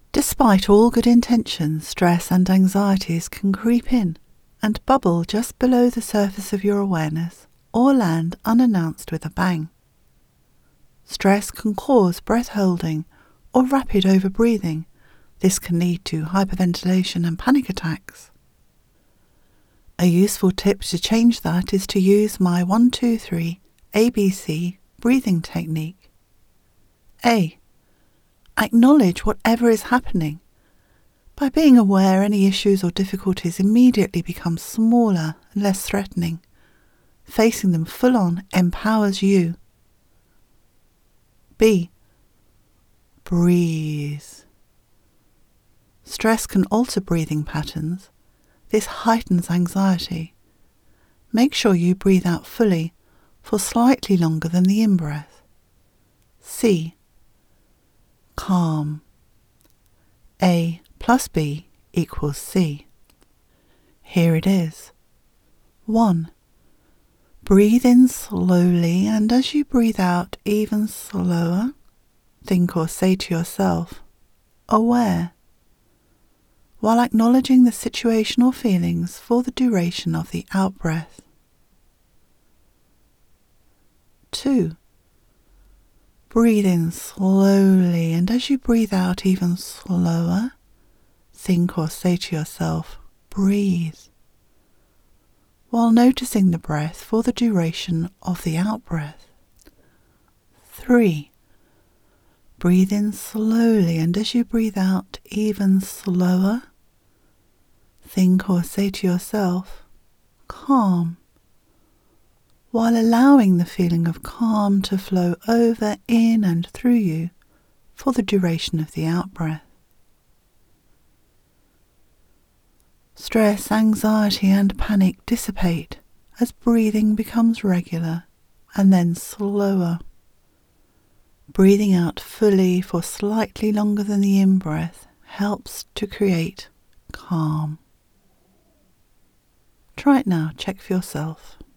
Despite all good intentions, stress and anxieties can creep in and bubble just below the surface of your awareness or land unannounced with a bang. Stress can cause breath holding or rapid overbreathing. This can lead to hyperventilation and panic attacks. A useful tip to change that is to use my 1-2-3 ABC breathing technique. A. Acknowledge whatever is happening. By being aware, any issues or difficulties immediately become smaller and less threatening. Facing them full on empowers you. B. Breathe. Stress can alter breathing patterns. This heightens anxiety. Make sure you breathe out fully for slightly longer than the in-breath. C. Calm. A plus B equals C. Here it is. 1. Breathe in slowly, and as you breathe out even slower, think or say to yourself, aware, while acknowledging the situation or feelings for the duration of the out-breath. 2. Breathe in slowly, and as you breathe out even slower, think or say to yourself, breathe, while noticing the breath for the duration of the out-breath. 3. Breathe in slowly, and as you breathe out even slower, think or say to yourself, calm, while allowing the feeling of calm to flow over, in and through you for the duration of the out-breath. Stress, anxiety and panic dissipate as breathing becomes regular and then slower. Breathing out fully for slightly longer than the in-breath helps to create calm. Try it now, check for yourself.